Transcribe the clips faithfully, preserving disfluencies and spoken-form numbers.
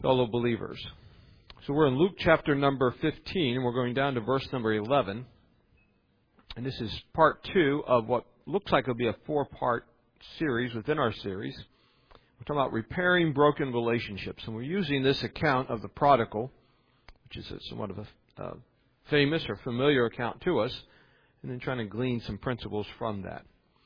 Fellow believers. So we're in Luke chapter number fifteen, and we're going down to verse number eleven. And this is part two of what looks like it'll be a four-part series within our series. We're talking about repairing broken relationships. And we're using this account of the prodigal, which is a, somewhat of a uh, famous or familiar account to us, and then trying to glean some principles from that.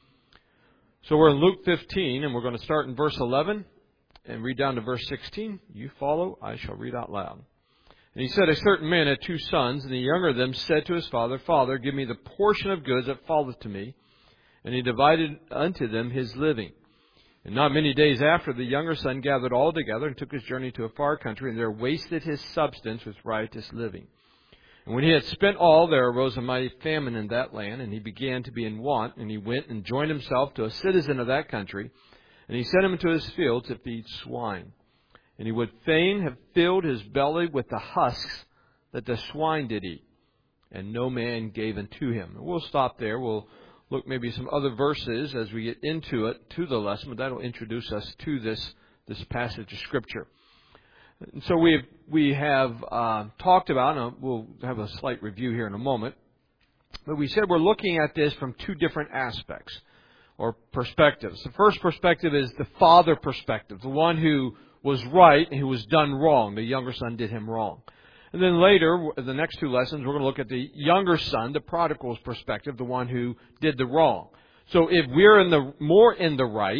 So we're in Luke fifteen, and we're going to start in verse eleven. And read down to verse sixteen. You follow, I shall read out loud. And he said, a certain man had two sons, and the younger of them said to his father, Father, give me the portion of goods that falleth to me. And he divided unto them his living. And not many days after, the younger son gathered all together and took his journey to a far country, and there wasted his substance with riotous living. And when he had spent all, there arose a mighty famine in that land, and he began to be in want, and he went and joined himself to a citizen of that country. And he sent him into his field to feed swine. And he would fain have filled his belly with the husks that the swine did eat. And no man gave unto him. And we'll stop there. We'll look maybe some other verses as we get into it, to the lesson. But that will introduce us to this, this passage of Scripture. And so we have, we have uh, talked about, and we'll have a slight review here in a moment. But we said we're looking at this from two different aspects. Or perspectives. The first perspective is the father perspective, the one who was right and who was done wrong. The younger son did him wrong. And then later, the next two lessons, we're going to look at the younger son, the prodigal's perspective, the one who did the wrong. So if we're in the more in the right,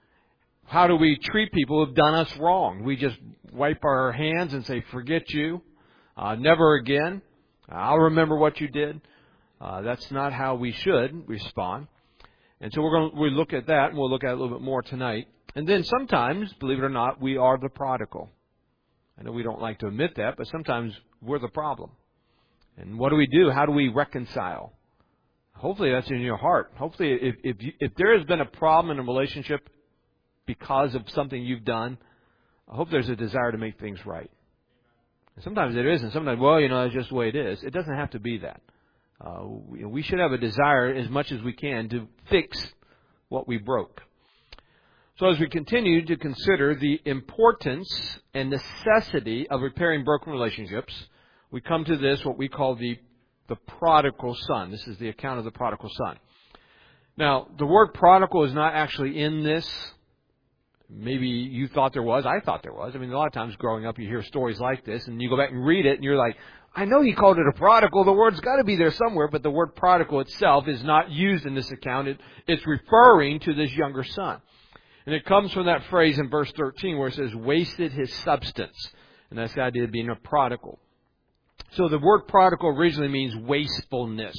how do we treat people who've done us wrong? We just wipe our hands and say, forget you, uh, never again, I'll remember what you did. Uh, that's not how we should respond. And so we're going to we look at that, and we'll look at it a little bit more tonight. And then sometimes, believe it or not, we are the prodigal. I know we don't like to admit that, but sometimes we're the problem. And what do we do? How do we reconcile? Hopefully that's in your heart. Hopefully if if, you, if there has been a problem in a relationship because of something you've done, I hope there's a desire to make things right. And sometimes it isn't. Sometimes, well, you know, that's just the way it is. It doesn't have to be that. Uh, we, we should have a desire as much as we can to fix what we broke. So as we continue to consider the importance and necessity of repairing broken relationships, we come to this, what we call the, the prodigal son. This is the account of the prodigal son. Now, the word prodigal is not actually in this. Maybe you thought there was. I thought there was. I mean, a lot of times growing up, you hear stories like this, and you go back and read it, and you're like, I know he called it a prodigal. The word's got to be there somewhere, but the word prodigal itself is not used in this account. It, it's referring to this younger son. And it comes from that phrase in verse thirteen where it says, wasted his substance. And that's the idea of being a prodigal. So the word prodigal originally means wastefulness.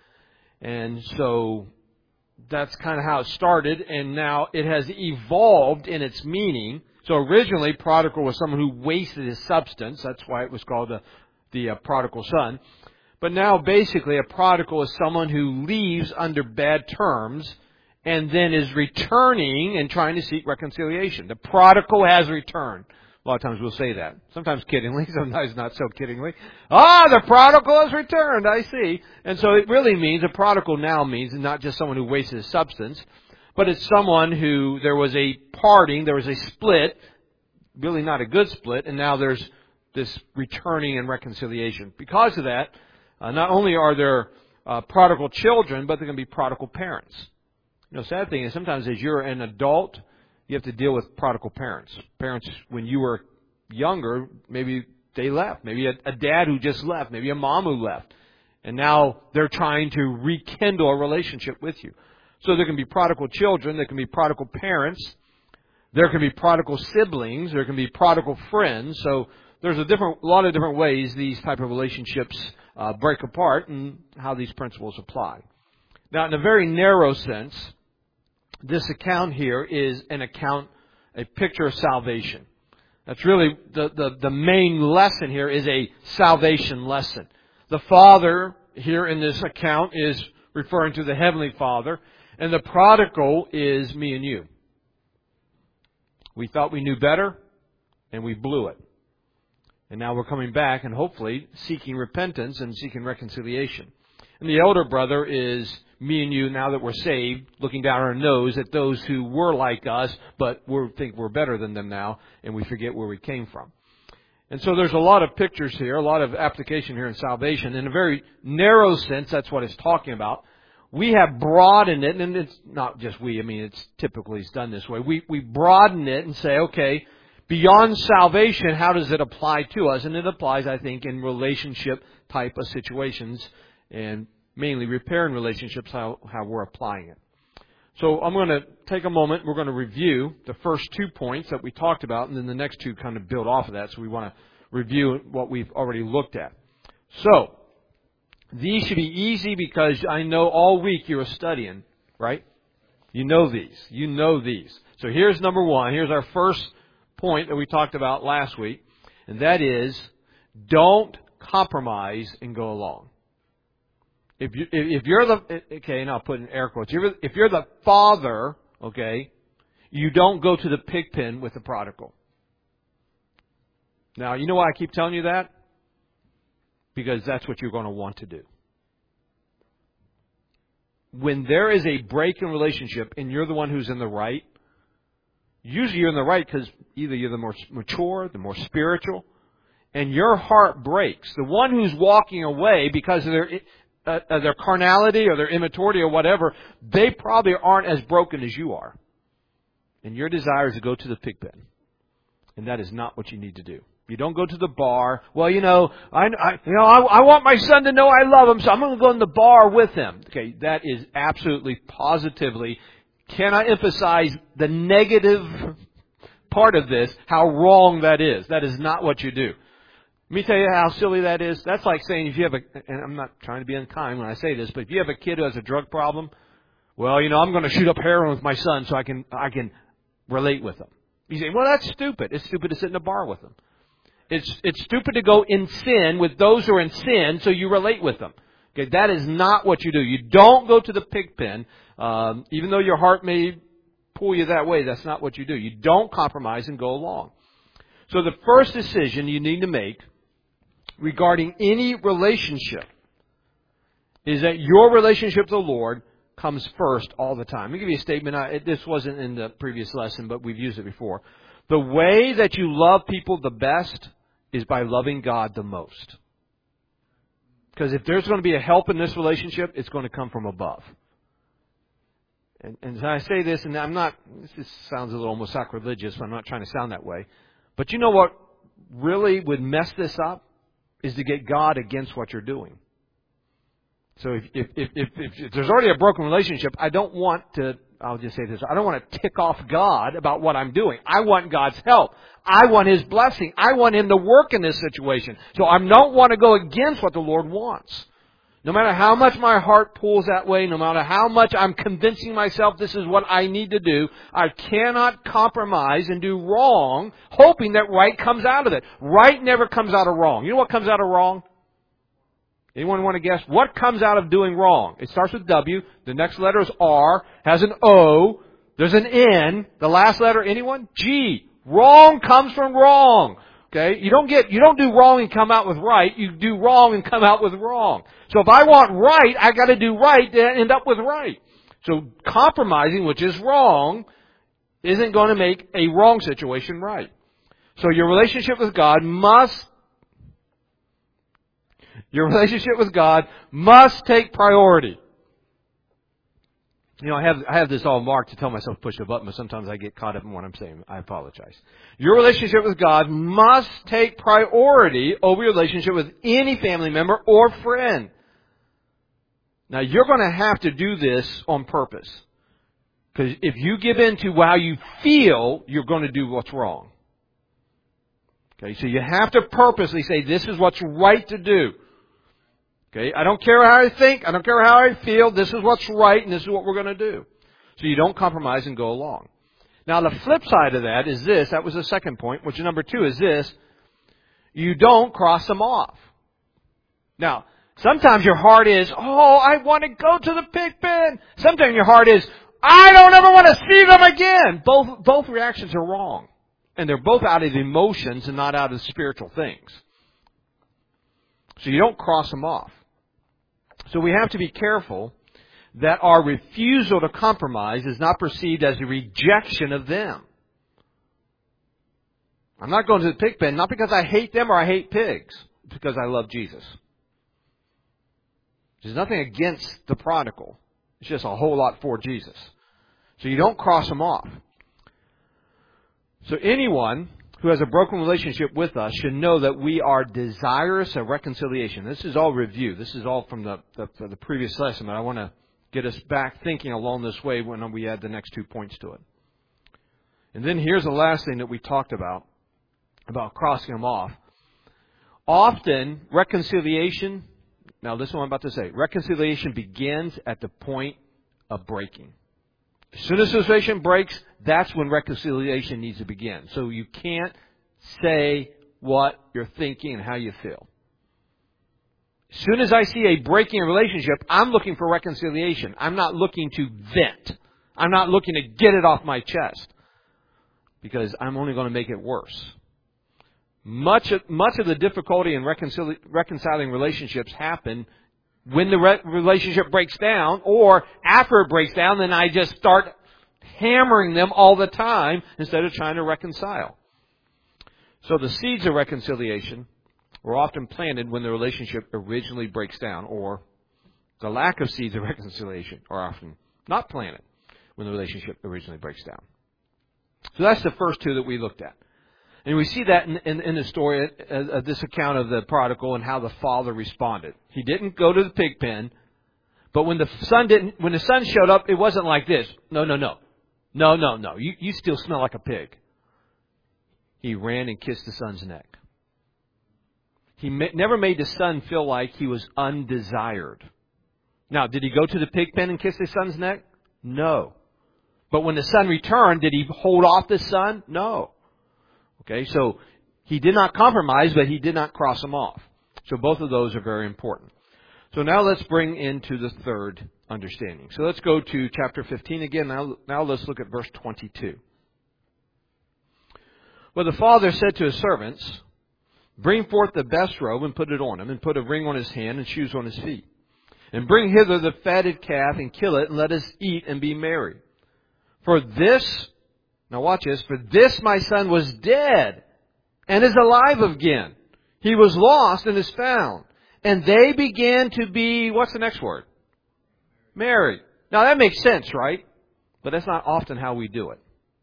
And so that's kind of how it started, and now it has evolved in its meaning. So originally, prodigal was someone who wasted his substance. That's why it was called the the uh, prodigal son. But now basically a prodigal is someone who leaves under bad terms and then is returning and trying to seek reconciliation. The prodigal has returned. A lot of times we'll say that. Sometimes kiddingly, sometimes not so kiddingly. Ah, the prodigal has returned, I see. And so it really means, a prodigal now means not just someone who wasted his substance, but it's someone who there was a parting, there was a split, really not a good split, and now there's this returning and reconciliation. Because of that, uh, not only are there uh, prodigal children, but there can be prodigal parents. You know, sad thing is sometimes as you're an adult, you have to deal with prodigal parents. Parents, when you were younger, maybe they left. Maybe a, a dad who just left. Maybe a mom who left. And now they're trying to rekindle a relationship with you. So there can be prodigal children. There can be prodigal parents. There can be prodigal siblings. There can be prodigal friends. So there's a different, a lot of different ways these type of relationships uh, break apart and how these principles apply. Now, in a very narrow sense, this account here is an account, a picture of salvation. That's really the, the, the main lesson here is a salvation lesson. The Father here in this account is referring to the Heavenly Father, and the prodigal is me and you. We thought we knew better, and we blew it. And now we're coming back and hopefully seeking repentance and seeking reconciliation. And the elder brother is me and you, now that we're saved, looking down our nose at those who were like us, but we think we're better than them now, and we forget where we came from. And so there's a lot of pictures here, a lot of application here in salvation. In a very narrow sense, that's what it's talking about. We have broadened it, and it's not just we, I mean, it's typically it's done this way. We, we broaden it and say, okay, beyond salvation, how does it apply to us? And it applies, I think, in relationship type of situations, and mainly repairing relationships, how, how we're applying it. So I'm going to take a moment. We're going to review the first two points that we talked about, and then the next two kind of build off of that. So we want to review what we've already looked at. So these should be easy because I know all week you were studying, right? You know these. You know these. So here's number one. Here's our first point that we talked about last week, and that is don't compromise and go along. If you if you're the okay, and I'll put in air quotes. If you're the father, okay, you don't go to the pig pen with the prodigal. Now, you know why I keep telling you that? Because that's what you're going to want to do. When there is a break in relationship and you're the one who's in the right, usually you're in the right because either you're the more mature, the more spiritual, and your heart breaks. The one who's walking away because of their Uh, uh, their carnality or their immaturity or whatever, they probably aren't as broken as you are. And your desire is to go to the pig pen. And that is not what you need to do. You don't go to the bar. Well, you know, I, I you know, I, I want my son to know I love him, so I'm going to go in the bar with him. Okay, that is absolutely, positively, can I emphasize the negative part of this, how wrong that is. That is not what you do. Let me tell you how silly that is. That's like saying if you have a, and I'm not trying to be unkind when I say this, but if you have a kid who has a drug problem, well, you know, I'm going to shoot up heroin with my son so I can, I can relate with him. You say, well, that's stupid. It's stupid to sit in a bar with them. It's, it's stupid to go in sin with those who are in sin so you relate with them. Okay, that is not what you do. You don't go to the pig pen, um, even though your heart may pull you that way. That's not what you do. You don't compromise and go along. So the first decision you need to make regarding any relationship is that your relationship with the Lord comes first all the time. Let me give you a statement. I, it, this wasn't in the previous lesson, but we've used it before. The way that you love people the best is by loving God the most. Because if there's going to be a help in this relationship, it's going to come from above. And, and as I say this, and I'm not, this just sounds a little almost sacrilegious, but I'm not trying to sound that way. But you know what really would mess this up? Is to get God against what you're doing. So if, if, if, if, if there's already a broken relationship, I don't want to, I'll just say this, I don't want to tick off God about what I'm doing. I want God's help. I want His blessing. I want Him to work in this situation. So I don't want to go against what the Lord wants. No matter how much my heart pulls that way, no matter how much I'm convincing myself this is what I need to do, I cannot compromise and do wrong, hoping that right comes out of it. Right never comes out of wrong. You know what comes out of wrong? Anyone want to guess? What comes out of doing wrong? It starts with W. The next letter is R. Has an O. There's an N. The last letter, anyone? G. Wrong comes from wrong. Okay, you don't get, you don't do wrong and come out with right. You do wrong and come out with wrong. So if I want right, I got to do right to end up with right. So compromising, which is wrong, isn't going to make a wrong situation right. So your relationship with God must, your relationship with God must take priority. You know, I have I have this all marked to tell myself to push the button, but sometimes I get caught up in what I'm saying. I apologize. Your relationship with God must take priority over your relationship with any family member or friend. Now, you're going to have to do this on purpose. Because if you give in to how you feel, you're going to do what's wrong. Okay, so you have to purposely say, this is what's right to do. Okay, I don't care how I think, I don't care how I feel, this is what's right and this is what we're going to do. So you don't compromise and go along. Now the flip side of that is this, that was the second point, which number two is this, you don't cross them off. Now, sometimes your heart is, oh, I want to go to the pig pen. Sometimes your heart is, I don't ever want to see them again. Both, both reactions are wrong. And they're both out of emotions and not out of spiritual things. So you don't cross them off. So we have to be careful that our refusal to compromise is not perceived as a rejection of them. I'm not going to the pig pen, not because I hate them or I hate pigs. It's because I love Jesus. There's nothing against the prodigal. It's just a whole lot for Jesus. So you don't cross him off. So anyone who has a broken relationship with us should know that we are desirous of reconciliation. This is all review. This is all from the, the, the previous lesson, but I want to get us back thinking along this way when we add the next two points to it. And then here's the last thing that we talked about, about crossing them off. Often, reconciliation, now listen to what I'm about to say, reconciliation begins at the point of breaking. As soon as the situation breaks, that's when reconciliation needs to begin. So you can't say what you're thinking and how you feel. As soon as I see a breaking in a relationship, I'm looking for reconciliation. I'm not looking to vent. I'm not looking to get it off my chest. Because I'm only going to make it worse. Much of, much of the difficulty in reconcil- reconciling relationships happen when the re- relationship breaks down, or after it breaks down, then I just start hammering them all the time instead of trying to reconcile. So the seeds of reconciliation were often planted when the relationship originally breaks down, or the lack of seeds of reconciliation are often not planted when the relationship originally breaks down. So that's the first two that we looked at. And we see that in, in, in the story, uh, this account of the prodigal and how the father responded. He didn't go to the pig pen, but when the son didn't, when the son showed up, it wasn't like this. No, no, no. No, no, no. You, you still smell like a pig. He ran and kissed the son's neck. He ma- never made the son feel like he was undesired. Now, did he go to the pig pen and kiss his son's neck? No. But when the son returned, did he hold off the son? No. Okay, so he did not compromise, but he did not cross him off. So both of those are very important. So now let's bring into the third understanding. So let's go to chapter fifteen again. Now, now let's look at verse twenty-two. Well, the father said to his servants, "Bring forth the best robe and put it on him, and put a ring on his hand and shoes on his feet. And bring hither the fatted calf and kill it, and let us eat and be merry. For this," now watch this, "for this my son was dead and is alive again. He was lost and is found." And they began to be, what's the next word? Merry. Now that makes sense, right? But that's not often how we do it.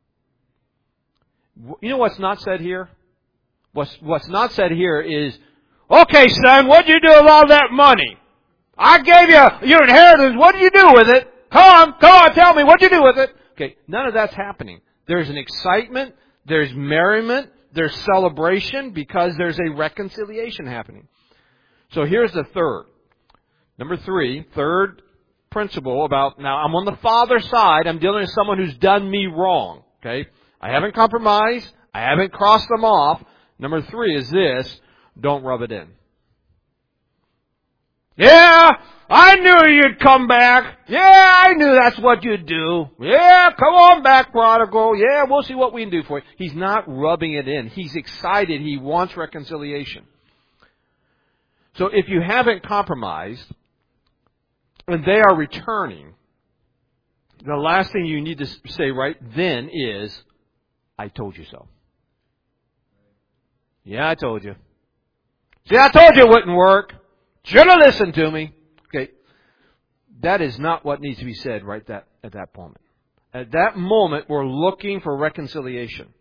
You know what's not said here? What's, what's not said here is, "Okay, son, what'd you do with all that money? I gave you your inheritance. What did you do with it? Come on, come on, tell me, what'd you do with it?" Okay, none of that's happening. There's an excitement, there's merriment, there's celebration because there's a reconciliation happening. So here's the third. Number three, third principle about, now I'm on the father's side, I'm dealing with someone who's done me wrong. Okay? I haven't compromised, I haven't crossed them off. Number three is this, don't rub it in. "Yeah, I knew you'd come back. Yeah, I knew that's what you'd do. Yeah, come on back, prodigal. Yeah, we'll see what we can do for you." He's not rubbing it in. He's excited. He wants reconciliation. So if you haven't compromised and they are returning, the last thing you need to say right then is, "I told you so." Yeah, I told you. See, I told you it wouldn't work. Should have listened to me. Okay. That is not what needs to be said right that, at that moment. At that moment, we're looking for reconciliation.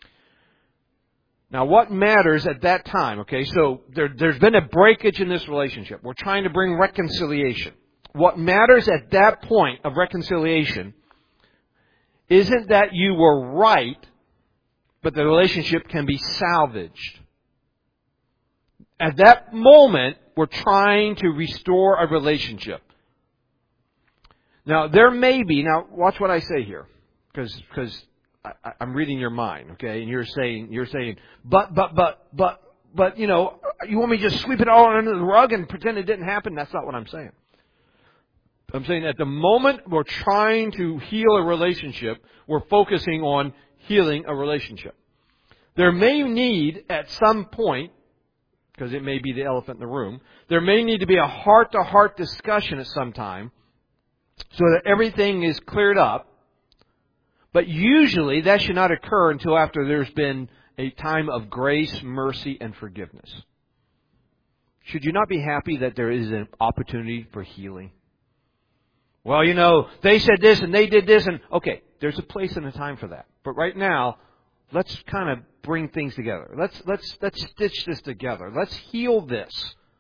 Now, what matters at that time? Okay, so there, there's been a breakage in this relationship. We're trying to bring reconciliation. What matters at that point of reconciliation isn't that you were right, but the relationship can be salvaged. At that moment, we're trying to restore a relationship. Now, there may be, now watch what I say here, because because I'm reading your mind, okay? And you're saying, you're saying, but, but, but, but, but, you know, you want me to just sweep it all under the rug and pretend it didn't happen? That's not what I'm saying. I'm saying at the moment we're trying to heal a relationship, we're focusing on healing a relationship. There may need, at some point, because it may be the elephant in the room, there may need to be a heart-to-heart discussion at some time so that everything is cleared up. But usually that should not occur until after there's been a time of grace, mercy, and forgiveness. Should you not be happy that there is an opportunity for healing? Well, you know, they said this and they did this, and okay, there's a place and a time for that. But right now, let's kind of bring things together. Let's let's let's stitch this together. Let's heal this.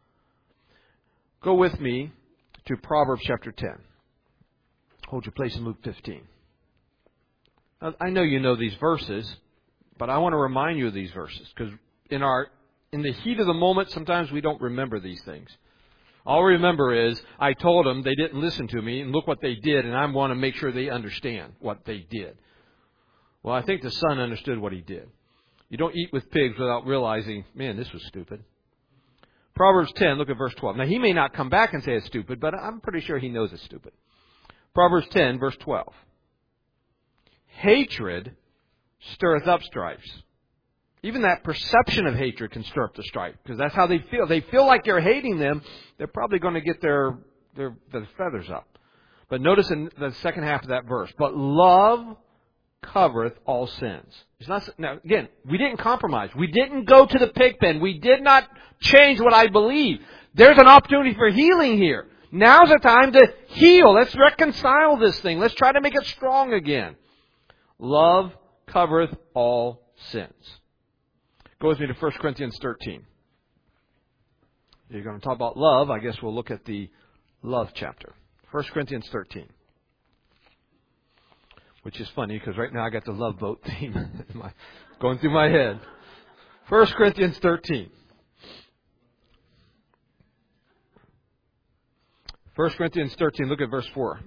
Go with me to Proverbs chapter ten. Hold your place in Luke fifteen. Now, I know you know these verses, but I want to remind you of these verses because in our in the heat of the moment, sometimes we don't remember these things. All I remember is I told them they didn't listen to me, and look what they did, and I want to make sure they understand what they did. Well, I think the son understood what he did. You don't eat with pigs without realizing, man, this was stupid. Proverbs ten, look at verse twelve. Now, he may not come back and say it's stupid, but I'm pretty sure he knows it's stupid. Proverbs ten, verse twelve. Hatred stirreth up strifes. Even that perception of hatred can stir up the strife, because that's how they feel. They feel like you're hating them. They're probably going to get their, their, their feathers up. But notice in the second half of that verse, but love covereth all sins. It's not, now, again, we didn't compromise. We didn't go to the pig pen. We did not change what I believe. There's an opportunity for healing here. Now's the time to heal. Let's reconcile this thing. Let's try to make it strong again. Love covereth all sins. Go with me to First Corinthians thirteen. If you're going to talk about love, I guess we'll look at the love chapter. First Corinthians thirteen. Which is funny because right now I got the love boat theme going through my head. First Corinthians thirteen. First Corinthians thirteen, look at verse four.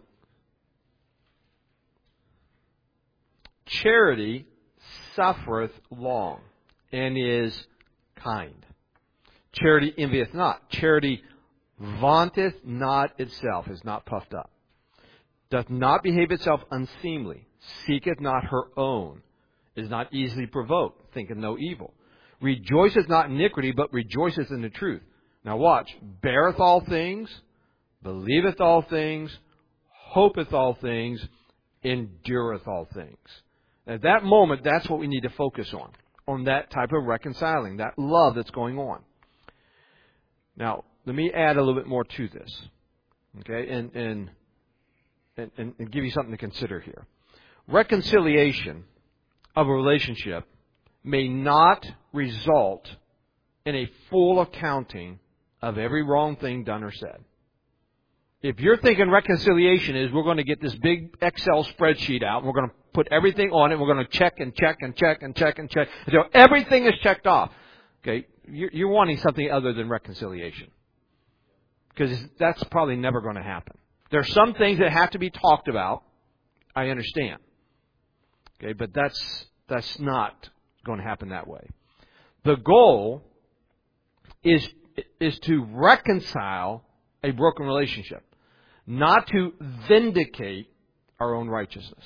Charity suffereth long, and is kind. Charity envieth not. Charity vaunteth not itself, is not puffed up. Doth not behave itself unseemly. Seeketh not her own. Is not easily provoked. Thinketh no evil. Rejoiceth not in iniquity, but rejoiceth in the truth. Now watch. Beareth all things. Believeth all things. Hopeth all things. Endureth all things. At that moment, that's what we need to focus on. On that type of reconciling, that love that's going on. Now, let me add a little bit more to this, okay, and and and, and give you something to consider here. Reconciliation of a relationship may not result in a full accounting of every wrong thing done or said. If you're thinking reconciliation is we're going to get this big Excel spreadsheet out, and we're going to put everything on it, and we're going to check and check and check and check and check until everything is checked off. Okay, you're, you're wanting something other than reconciliation, because that's probably never going to happen. There are some things that have to be talked about. I understand. Okay, but that's that's not going to happen that way. The goal is is to reconcile a broken relationship, not to vindicate our own righteousness.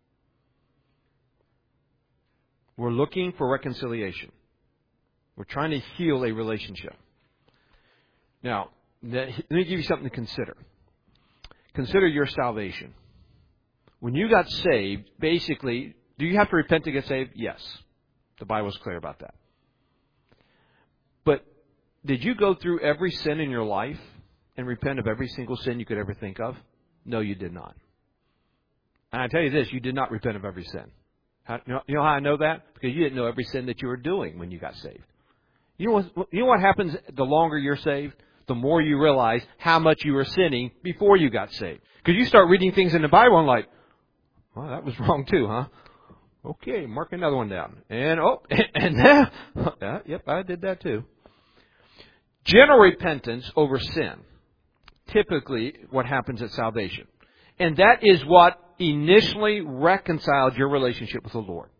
We're looking for reconciliation. We're trying to heal a relationship. Now, let me give you something to consider. Consider your salvation. When you got saved, basically, do you have to repent to get saved? Yes. The Bible is clear about that. But did you go through every sin in your life and repent of every single sin you could ever think of? No, you did not. And I tell you this, you did not repent of every sin. How, you, know, you know how I know that? Because you didn't know every sin that you were doing when you got saved. You know what, you know what happens the longer you're saved? The more you realize how much you were sinning before you got saved. Because you start reading things in the Bible and like, well, that was wrong too, huh? Okay, mark another one down. And, oh, and now, uh, yep, I did that too. General repentance over sin. Typically what happens at salvation. And that is what initially reconciled your relationship with the Lord.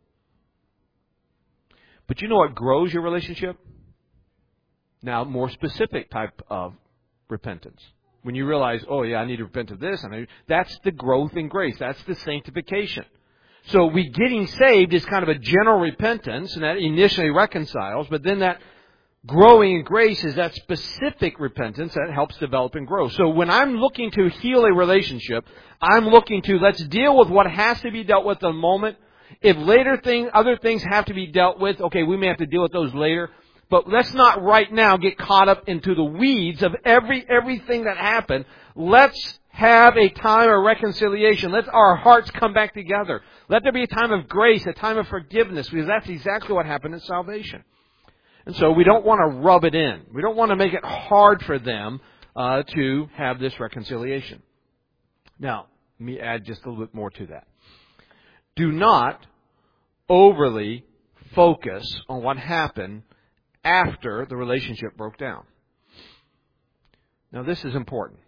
But you know what grows your relationship? Now, more specific type of repentance. When you realize, oh yeah, I need to repent of this. And I, that's the growth in grace. That's the sanctification. So we getting saved is kind of a general repentance, and that initially reconciles. But then that growing in grace is that specific repentance that helps develop and grow. So when I'm looking to heal a relationship, I'm looking to, let's deal with what has to be dealt with in the moment, If later things, other things have to be dealt with, okay, we may have to deal with those later. But let's not right now get caught up into the weeds of every everything that happened. Let's have a time of reconciliation. Let our hearts come back together. Let there be a time of grace, a time of forgiveness, because that's exactly what happened in salvation. And so we don't want to rub it in. We don't want to make it hard for them uh, to have this reconciliation. Now, let me add just a little bit more to that. Do not overly focus on what happened after the relationship broke down. Now, this is important.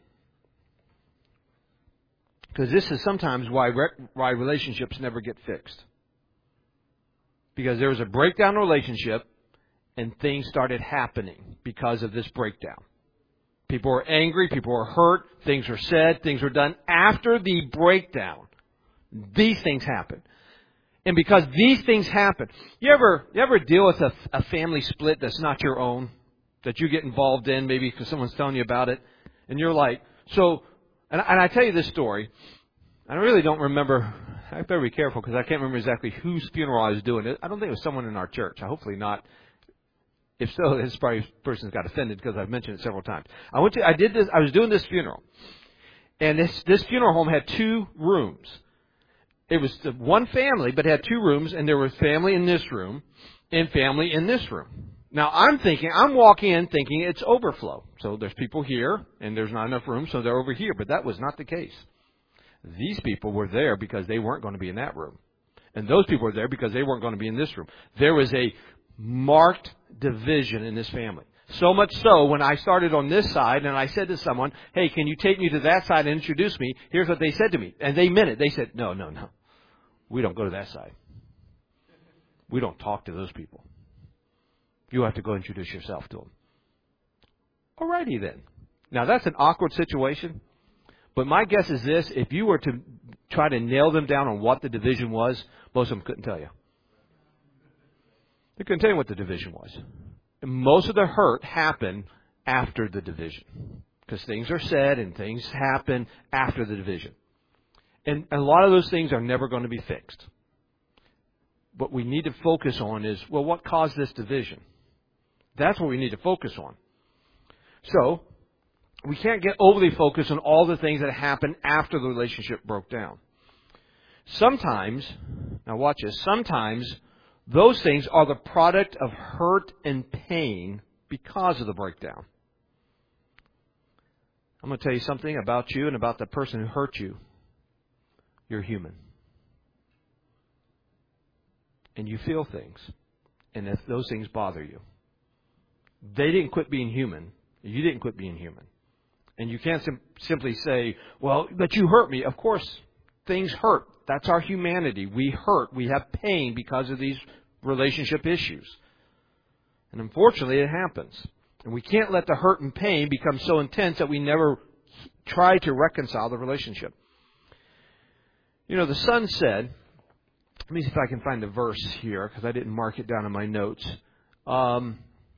Because this is sometimes why re- why relationships never get fixed. Because there was a breakdown in relationship, and things started happening because of this breakdown. People were angry, people were hurt, things were said, things were done. After the breakdown, these things happen. And because these things happen, you ever you ever deal with a, a family split that's not your own, that you get involved in, maybe because someone's telling you about it, and you're like, so, and, and I tell you this story, I really don't remember, I better be careful because I can't remember exactly whose funeral I was doing. I don't think it was someone in our church, hopefully not. If so, this probably person's got offended because I've mentioned it several times. I went to, I did this, I was doing this funeral, and this, this funeral home had two rooms. It was one family, but it had two rooms, and there was family in this room and family in this room. Now, I'm thinking, I'm walking in thinking it's overflow. So there's people here, and there's not enough room, so they're over here. But that was not the case. These people were there because they weren't going to be in that room. And those people were there because they weren't going to be in this room. There was a marked division in this family. So much so, when I started on this side and I said to someone, hey, can you take me to that side and introduce me? Here's what they said to me. And they meant it. They said, no, no, no. We don't go to that side. We don't talk to those people. You have to go introduce yourself to them. Alrighty then. Now that's an awkward situation. But my guess is this. If you were to try to nail them down on what the division was, most of them couldn't tell you. They couldn't tell you what the division was. And most of the hurt happened after the division. Because things are said and things happen after the division. And a lot of those things are never going to be fixed. What we need to focus on is, well, what caused this division? That's what we need to focus on. So, we can't get overly focused on all the things that happened after the relationship broke down. Sometimes, now watch this, sometimes those things are the product of hurt and pain because of the breakdown. I'm going to tell you something about you and about the person who hurt you. You're human. And you feel things. And if those things bother you. They didn't quit being human. You didn't quit being human. And you can't sim- simply say, well, but you hurt me. Of course, things hurt. That's our humanity. We hurt. We have pain because of these relationship issues. And unfortunately, it happens. And we can't let the hurt and pain become so intense that we never try to reconcile the relationship. You know, the Son said, let me see if I can find the verse here, because I didn't mark it down in my notes. Um,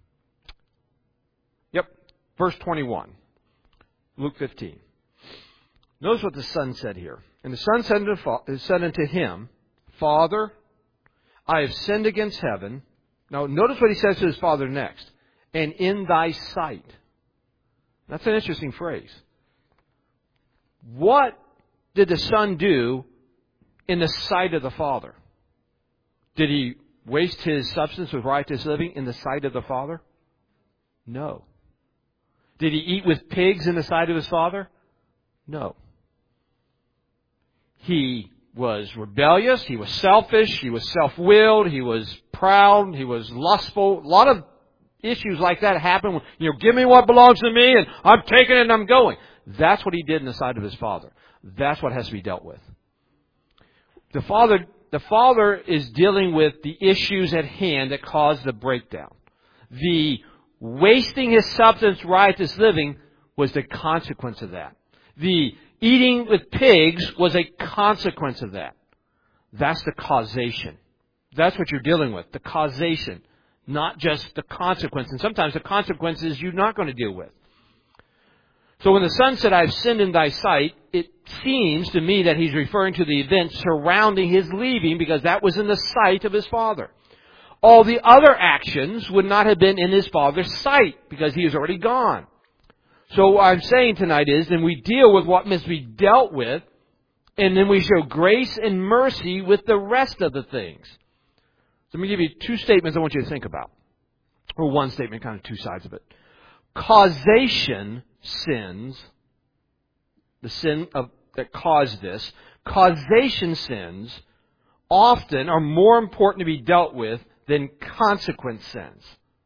yep, verse twenty-one, Luke fifteen. Notice what the Son said here. And the Son said unto, said unto him, Father, I have sinned against heaven. Now, notice what he says to his Father next. And in thy sight. That's an interesting phrase. What did the Son do in the sight of the Father? Did he waste his substance with riotous living in the sight of the Father? No. Did he eat with pigs in the sight of his Father? No. He was rebellious, he was selfish, he was self-willed, he was proud, he was lustful. A lot of issues like that happen when, you know, give me what belongs to me and I'm taking it and I'm going. That's what he did in the sight of his Father. That's what has to be dealt with. The Father, the Father is dealing with the issues at hand that caused the breakdown. The wasting his substance, riotous living, was the consequence of that. The eating with pigs was a consequence of that. That's the causation. That's what you're dealing with, the causation, not just the consequence. And sometimes the consequences you're not going to deal with. So when the Son said, I've sinned in thy sight, it seems to me that he's referring to the events surrounding his leaving, because that was in the sight of his Father. All the other actions would not have been in his Father's sight, because he is already gone. So what I'm saying tonight is, then we deal with what must be dealt with, and then we show grace and mercy with the rest of the things. So let me give you two statements I want you to think about. Or one statement, kind of two sides of it. Causation sins, the sin of, that caused this, causation sins often are more important to be dealt with than consequence sins.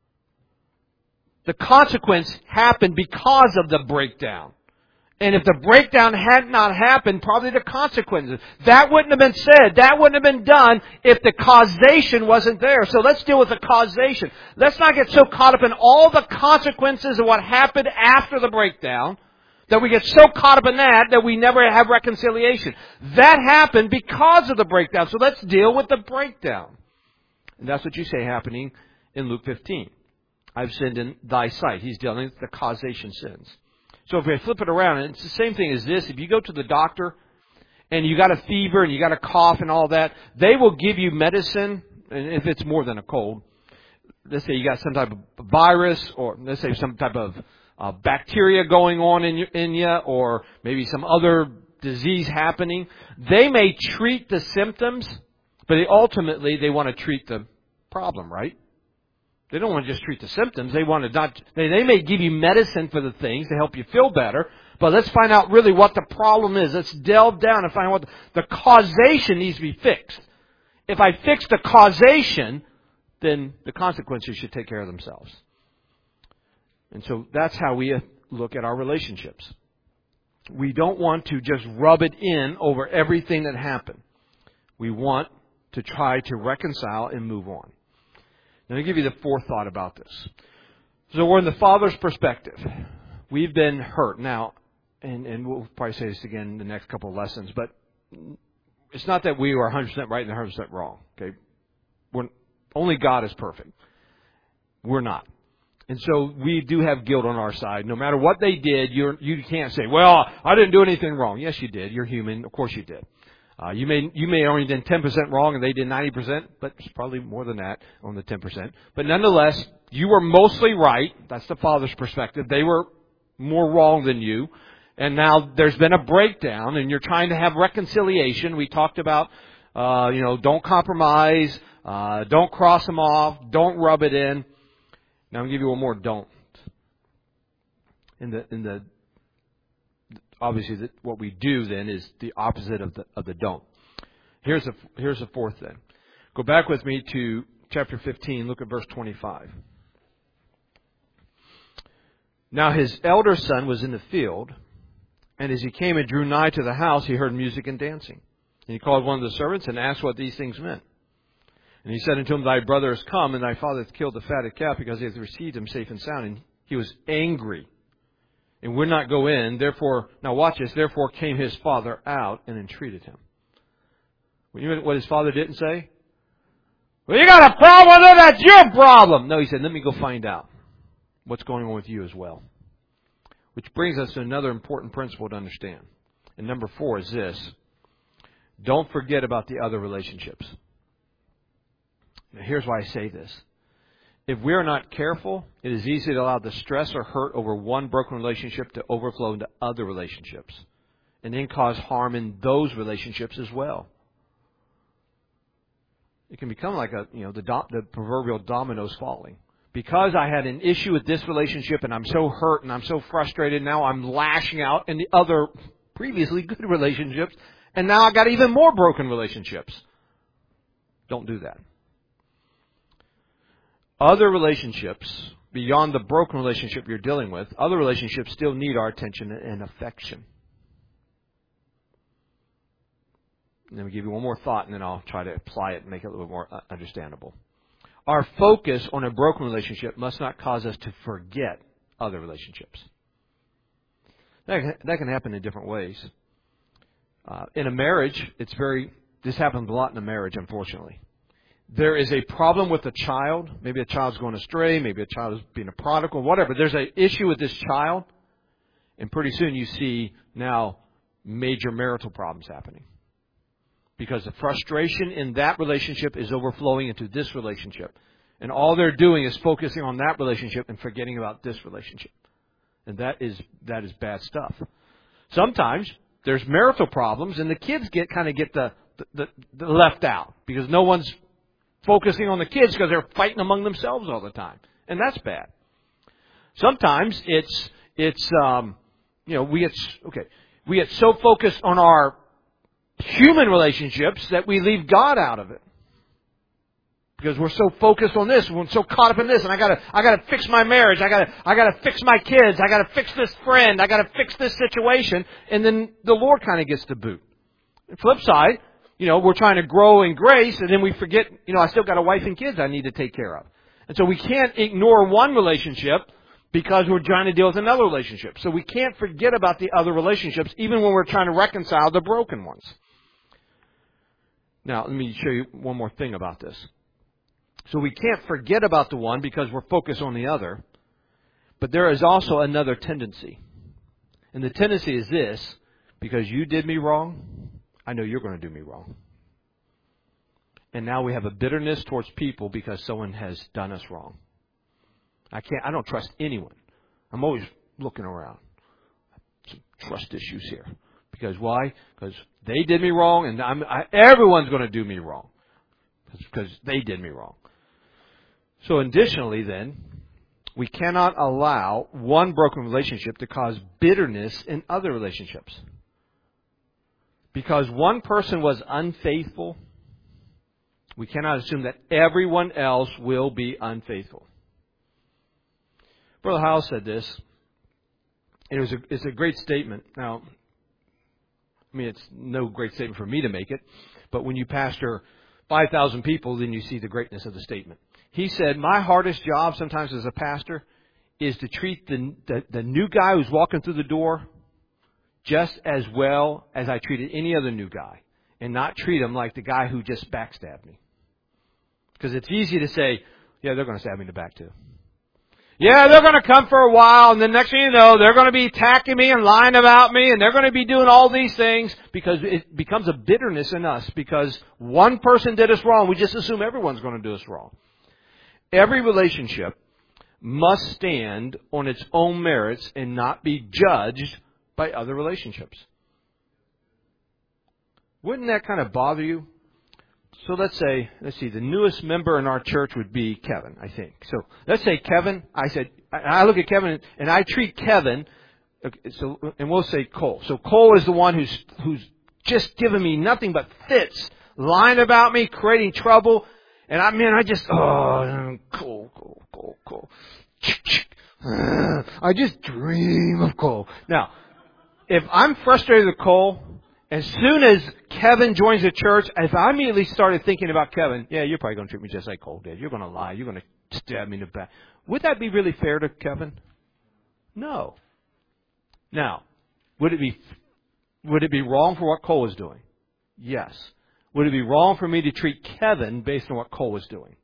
The consequence happened because of the breakdown. And if the breakdown had not happened, probably the consequences. That wouldn't have been said. That wouldn't have been done if the causation wasn't there. So let's deal with the causation. Let's not get so caught up in all the consequences of what happened after the breakdown that we get so caught up in that that we never have reconciliation. That happened because of the breakdown. So let's deal with the breakdown. And that's what you say happening in Luke fifteen. I've sinned in thy sight. He's dealing with the causation sins. So if we flip it around, and it's the same thing as this. If you go to the doctor and you got a fever and you got a cough and all that, they will give you medicine, and if it's more than a cold, let's say you got some type of virus, or let's say some type of uh, bacteria going on in you, in you, or maybe some other disease happening. They may treat the symptoms, but they ultimately they want to treat the problem, right? They don't want to just treat the symptoms. They want to not. They, they may give you medicine for the things to help you feel better, but let's find out really what the problem is. Let's delve down and find out what the, the causation needs to be fixed. If I fix the causation, then the consequences should take care of themselves. And so that's how we look at our relationships. We don't want to just rub it in over everything that happened. We want to try to reconcile and move on. Now, I'll give you the fourth thought about this. So we're in the Father's perspective. We've been hurt. Now, and, and we'll probably say this again in the next couple of lessons, but it's not that we were one hundred percent right and one hundred percent wrong. Okay, we're, only God is perfect. We're not. And so we do have guilt on our side. No matter what they did, you're, you can't say, well, I didn't do anything wrong. Yes, you did. You're human. Of course you did. Uh, you may you may only done ten percent wrong and they did ninety percent, but it's probably more than that on the ten percent. But nonetheless, you were mostly right. That's the Father's perspective. They were more wrong than you. And now there's been a breakdown and you're trying to have reconciliation. We talked about, uh, you know, don't compromise, uh, don't cross them off, don't rub it in. Now I'm going to give you one more don't. In the, in the, Obviously, that what we do then is the opposite of the of the don't. Here's a here's a fourth then. Go back with me to chapter fifteen. Look at verse twenty-five. Now his elder son was in the field, and as he came and drew nigh to the house, he heard music and dancing. And he called one of the servants and asked what these things meant. And he said unto him, Thy brother is come, and thy father hath killed the fatted calf, because he hath received him safe and sound. And he was angry, and would not go in. Therefore, now watch this, therefore came his father out and entreated him. Well, you know what his father didn't say? Well, you got a problem with it, that's your problem. No, he said, let me go find out what's going on with you as well. Which brings us to another important principle to understand. And number four is this. Don't forget about the other relationships. Now, here's why I say this. If we are not careful, it is easy to allow the stress or hurt over one broken relationship to overflow into other relationships and then cause harm in those relationships as well. It can become like a, you know, the, do- the proverbial dominoes falling. Because I had an issue with this relationship and I'm so hurt and I'm so frustrated, now I'm lashing out in the other previously good relationships, and now I got even more broken relationships. Don't do that. Other relationships, beyond the broken relationship you're dealing with, other relationships still need our attention and affection. And let me give you one more thought, and then I'll try to apply it and make it a little more understandable. Our focus on a broken relationship must not cause us to forget other relationships. That can, that can happen in different ways. Uh, in a marriage, it's very, this happens a lot in a marriage, unfortunately. There is a problem with a child. Maybe a child's going astray. Maybe a child is being a prodigal. Whatever. There's an issue with this child. And pretty soon you see now major marital problems happening. Because the frustration in that relationship is overflowing into this relationship. And all they're doing is focusing on that relationship and forgetting about this relationship. And that is that is bad stuff. Sometimes there's marital problems and the kids get kind of get the, the, the left out. Because no one's focusing on the kids because they're fighting among themselves all the time. And that's bad. Sometimes it's, it's um, you know, we get, okay, we get so focused on our human relationships that we leave God out of it. Because we're so focused on this, we're so caught up in this, and I gotta, I gotta fix my marriage, I gotta, I gotta fix my kids, I gotta fix this friend, I gotta fix this situation, and then the Lord kind of gets to boot. The flip side, you know, we're trying to grow in grace, and then we forget, you know, I still got a wife and kids I need to take care of. And so we can't ignore one relationship because we're trying to deal with another relationship. So we can't forget about the other relationships, even when we're trying to reconcile the broken ones. Now, let me show you one more thing about this. So we can't forget about the one because we're focused on the other. But there is also another tendency. And the tendency is this: because you did me wrong, I know you're going to do me wrong. And now we have a bitterness towards people because someone has done us wrong. I can't, I don't trust anyone. I'm always looking around. Some trust issues here. Because why? Because they did me wrong, and I'm, I, everyone's going to do me wrong. Because they did me wrong. So additionally then, we cannot allow one broken relationship to cause bitterness in other relationships. Because one person was unfaithful, we cannot assume that everyone else will be unfaithful. Brother Howell said this. It was a, it's a great statement. Now, I mean, it's no great statement for me to make it, but when you pastor five thousand people, then you see the greatness of the statement. He said, my hardest job sometimes as a pastor is to treat the, the, the new guy who's walking through the door just as well as I treated any other new guy, and not treat him like the guy who just backstabbed me. Because it's easy to say, yeah, they're going to stab me in the back too. Yeah, they're going to come for a while, and the next thing you know, they're going to be attacking me and lying about me, and they're going to be doing all these things, because it becomes a bitterness in us, because one person did us wrong. We just assume everyone's going to do us wrong. Every relationship must stand on its own merits and not be judged by other relationships. Wouldn't that kind of bother you? So let's say, let's see, the newest member in our church would be Kevin, I think. So let's say Kevin, I said, I look at Kevin and I treat Kevin, so, and we'll say Cole. So Cole is the one who's, who's just giving me nothing but fits, lying about me, creating trouble. And I mean, I just, oh, Cole, Cole, Cole, Cole. I just dream of Cole. Now, if I'm frustrated with Cole, as soon as Kevin joins the church, if I immediately started thinking about Kevin, yeah, you're probably going to treat me just like Cole did. You're going to lie. You're going to stab me in the back. Would that be really fair to Kevin? No. Now, would it be would it be wrong for what Cole is doing? Yes. Would it be wrong for me to treat Kevin based on what Cole was doing?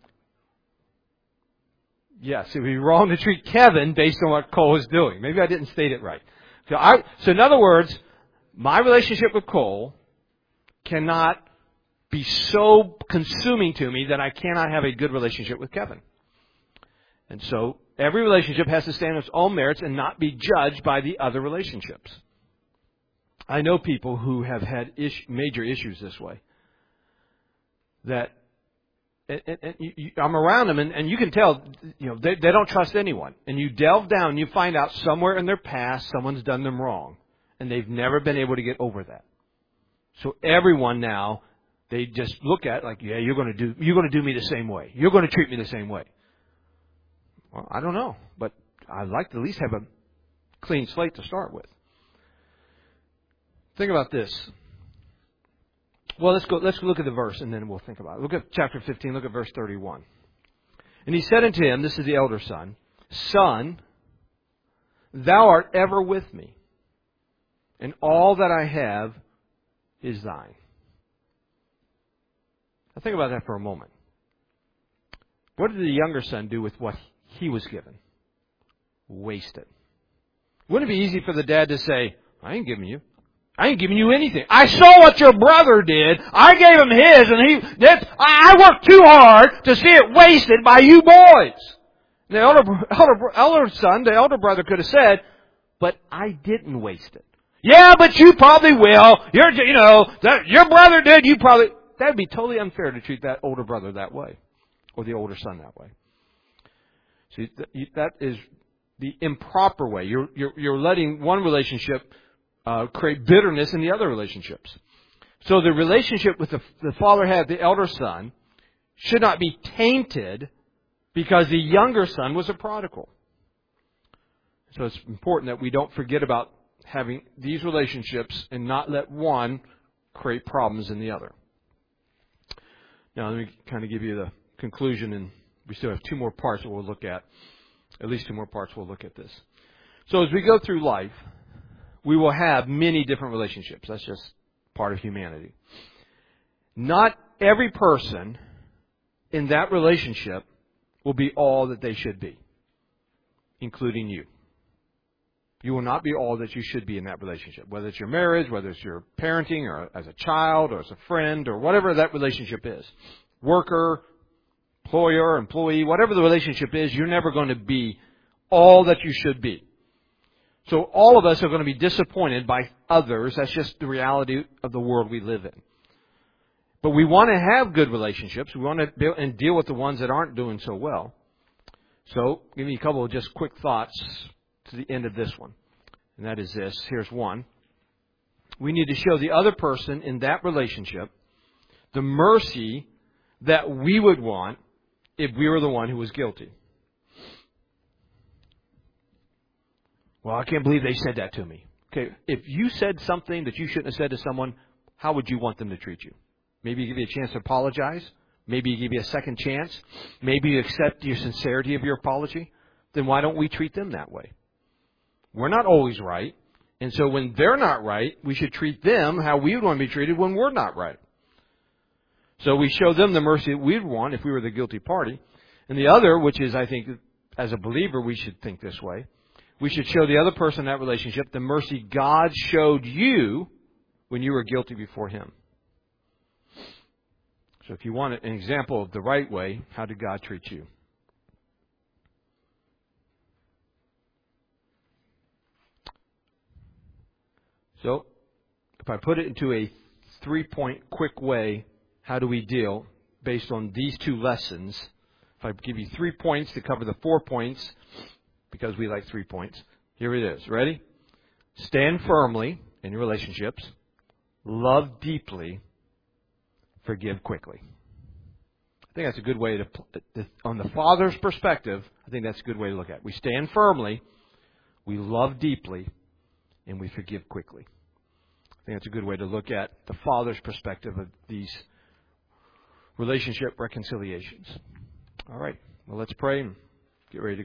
Yes, it would be wrong to treat Kevin based on what Cole was doing. Maybe I didn't state it right. So, I, so in other words, my relationship with Cole cannot be so consuming to me that I cannot have a good relationship with Kevin. And so every relationship has to stand on its own merits and not be judged by the other relationships. I know people who have had ish, major issues this way. That and, and, and you, I'm around them, and, and you can tell, you know, they, they don't trust anyone. And you delve down, and you find out somewhere in their past someone's done them wrong, and they've never been able to get over that. So everyone now, they just look at it like, yeah, you're going to do you're going to do me the same way. You're going to treat me the same way. Well, I don't know, but I'd like to at least have a clean slate to start with. Think about this. Well, let's go. Let's look at the verse, and then we'll think about it. Look at chapter fifteen. Look at verse thirty-one. And he said unto him, this is the elder son, Son, thou art ever with me, and all that I have is thine. Now think about that for a moment. What did the younger son do with what he was given? Waste it. Wouldn't it be easy for the dad to say, I ain't giving you. I ain't giving you anything. I saw what your brother did. I gave him his, and he. That's, I worked too hard to see it wasted by you boys. The elder, elder, elder son, the elder brother could have said, but I didn't waste it. Yeah, but you probably will. You're, you know, that, your brother did. You probably. That would be totally unfair to treat that older brother that way, or the older son that way. See, that is the improper way. You're you're, you're letting one relationship uh, create bitterness in the other relationships. So the relationship with the, the father had the elder son should not be tainted because the younger son was a prodigal. So it's important that we don't forget about having these relationships and not let one create problems in the other. Now, let me kind of give you the conclusion, and we still have two more parts that we'll look at. At least two more parts we'll look at this. So as we go through life, we will have many different relationships. That's just part of humanity. Not every person in that relationship will be all that they should be, including you. You will not be all that you should be in that relationship, whether it's your marriage, whether it's your parenting, or as a child, or as a friend, or whatever that relationship is. Worker, employer, employee, whatever the relationship is, you're never going to be all that you should be. So all of us are going to be disappointed by others. That's just the reality of the world we live in. But we want to have good relationships. We want to be, and deal with the ones that aren't doing so well. So, give me a couple of just quick thoughts to the end of this one. And that is this. Here's one. We need to show the other person in that relationship the mercy that we would want if we were the one who was guilty. Well, I can't believe they said that to me. Okay, if you said something that you shouldn't have said to someone, how would you want them to treat you? Maybe give you a chance to apologize. Maybe give you a second chance. Maybe you accept your sincerity of your apology. Then why don't we treat them that way? We're not always right. And so when they're not right, we should treat them how we would want to be treated when we're not right. So we show them the mercy that we'd want if we were the guilty party. And the other, which is, I think, as a believer, we should think this way. We should show the other person in that relationship the mercy God showed you when you were guilty before Him. So if you want an example of the right way, how did God treat you? So, if I put it into a three-point quick way, how do we deal based on these two lessons? If I give you three points to cover the four points, because we like three points, here it is. Ready? Stand firmly in your relationships. Love deeply. Forgive quickly. I think that's a good way to, on the Father's perspective, I think that's a good way to look at it. We stand firmly, we love deeply, and we forgive quickly. I think that's a good way to look at the Father's perspective of these relationship reconciliations. All right. Well, let's pray and get ready to go.